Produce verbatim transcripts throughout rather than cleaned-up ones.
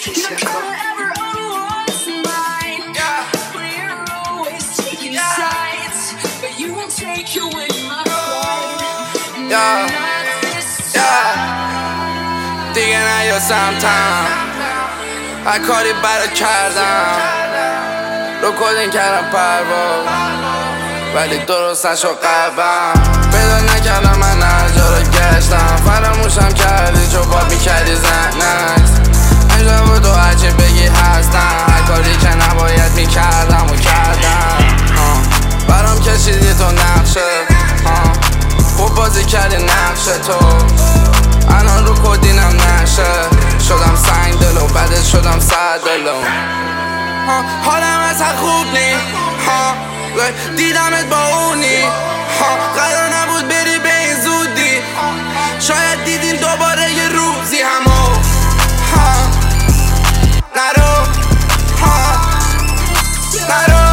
You're gonna ever own what's mine. Yeah. But you're always taking yeah. sides. But you won't take away my pride. Yeah. Not this Yeah. Digging at you sometime. I caught it by the کردم رو کدین کردم پرواز ولی درستش رو قلبم پیدا نکردم من از جا رو گشتم فراموشم کردی چون پاپ میکردی زنک انجام بود و هرچی بگی هستم هر کاری که نباید میکردم و کردم برام کشیدی تو نقشه خوب بازی کردی نقشه تو الان رو کدینم نشه شدم سنگ دلو بعدش شدم سر دلو حالم اصلا خوب نی دیدمت با اونی قرار نبود بری به این زودی شاید دیدیم دوباره یه روزی همو نرو نرو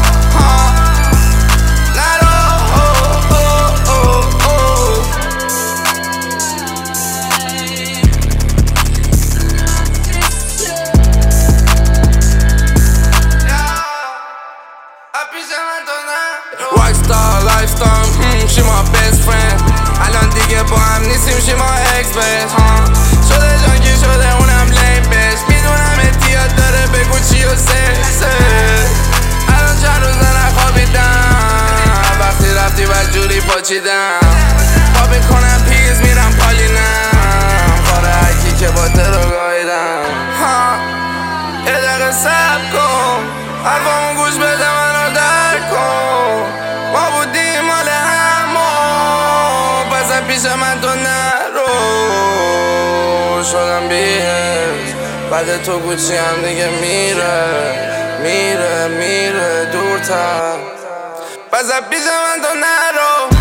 Rockstar lifestyle, hmm, she my best friend الان دیگه با هم نیستیم she my ex best شده جانگی شده اونم لیم بش میدونم احتیاط داره بگو چی و سه الان چند روز نخوابیدم وقتی رفتی بدجوری پاچیدم پا میکنم پیز میرم پالینم کاره هرکی که با ترو گاییدم یه دقیقه سب کن حرفامون گوش بده منو درک کن ما بودیم مال همو پس پیش من تو نرو شدم بیهز بعد تو گوچی هم دیگه میره میره میره دورتر پس پیش من تو نرو